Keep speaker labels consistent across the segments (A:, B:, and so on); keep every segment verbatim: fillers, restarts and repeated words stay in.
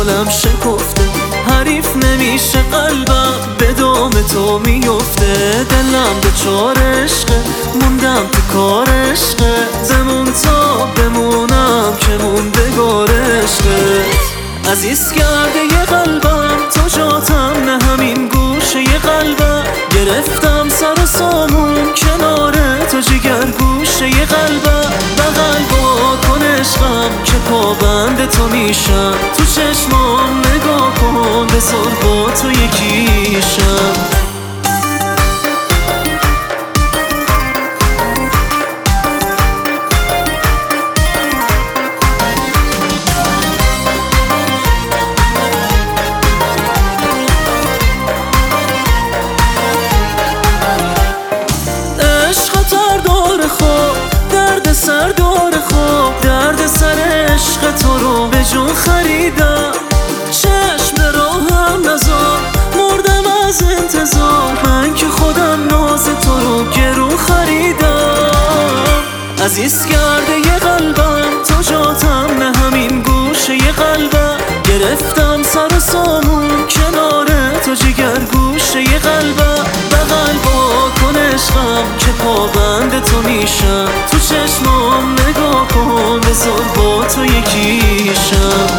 A: حالم شکفته، حریف نمیشه قلبم به دام تو میفته. دلم دچار عشقه، موندم تو کار عشقه، بمون تا بمونم که موندگار عشقه. عزیز کرده یه قلبم تو جاتم، نه همین گوشه یه قلبم. گرفتم سر و سامون کنار تو جگر گوشه یه قلبم. بغل با کن عشقم که پابند تو میشم، تو چشمام نگاه کن بذار با تو یکیشم. سر دار خواب درد سر عشق تو رو به جون خریدم. چشم راهم نزار مردم از انتظار، من که خودم ناز تو رو گرون خریدم. عزیز کرده یه قلبم تو جاتم، نه همین گوشه یه قلبم. گرفتم سر و سامون کنار تو جگر گوشه یه قلبم. بغل با کن عشقم که پابند تو میشم، تو چشمام نگاه کن بذار با تو یکیشم.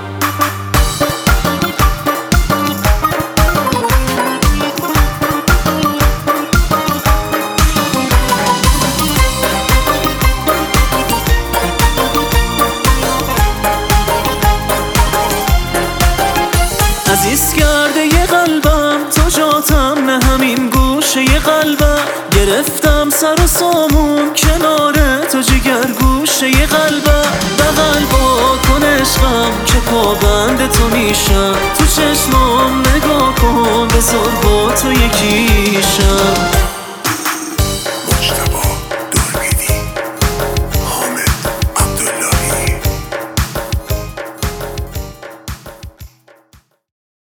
A: عزیز کرده یه قلبم تو جاتم، نه همین گوشه یه قلبم. گرفتم سر و سامون کنار تو جگر گوشه یه قلبم. بغل با کن عشقم که پابند تو میشم، تو چشمام نگاه کن بذار با تو یکیشم.